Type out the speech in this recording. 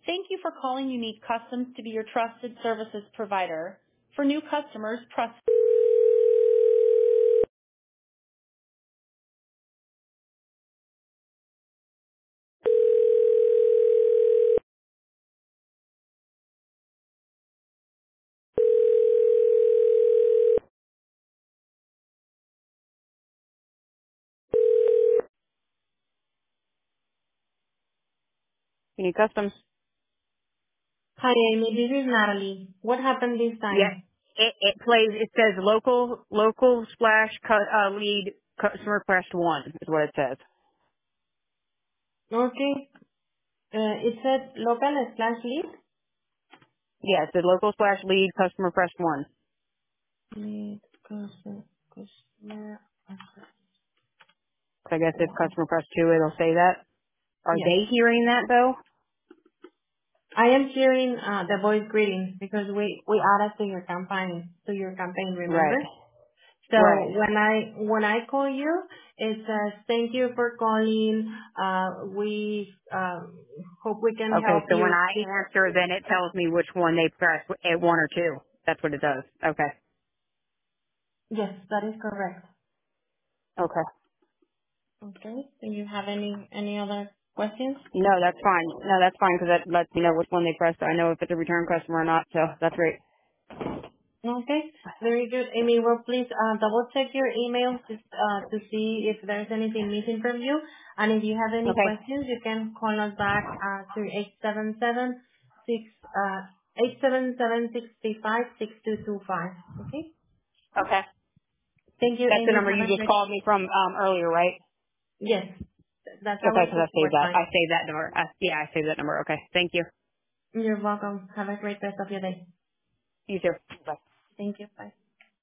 Thank you for calling Unique Customs to be your trusted services provider. For new customers, press. Unique Customs. Hi, Amy. This is Natalie. What happened this Yes. time? It plays, it says local splash lead customer request 1 is what it says. Okay. It said local slash lead. Yeah, it says local splash lead customer request 1. Lead customer. So I guess if One. customer request 2, it'll say that. Are Yes. they hearing that though? I am hearing the voice greeting because we added to your campaign, remember? Right. So Right. when I call you, it says thank you for calling. We hope we can Okay, help so when you. I answer, then it tells me which one they press, at 1 or 2. That's what it does. Okay. Yes, that is correct. Okay. Okay. Do you have any other questions? No, that's fine. No, that's fine because that lets me know which one they press so I know if it's a return customer or not. So that's great. Okay, very good. Amy, well, please double check your email to see if there's anything missing from you. And if you have any Okay. questions, you can call us back to 877-635-6225. Okay? Okay. Thank you, That's the Amy. number Have you a just great... called me from earlier, right? Yes, that's Okay, our because I saved support that. I line. saved that number. Yeah, I saved that number. Okay. Thank you. You're welcome. Have a great rest of your day. You too. Bye. Thank you. Bye.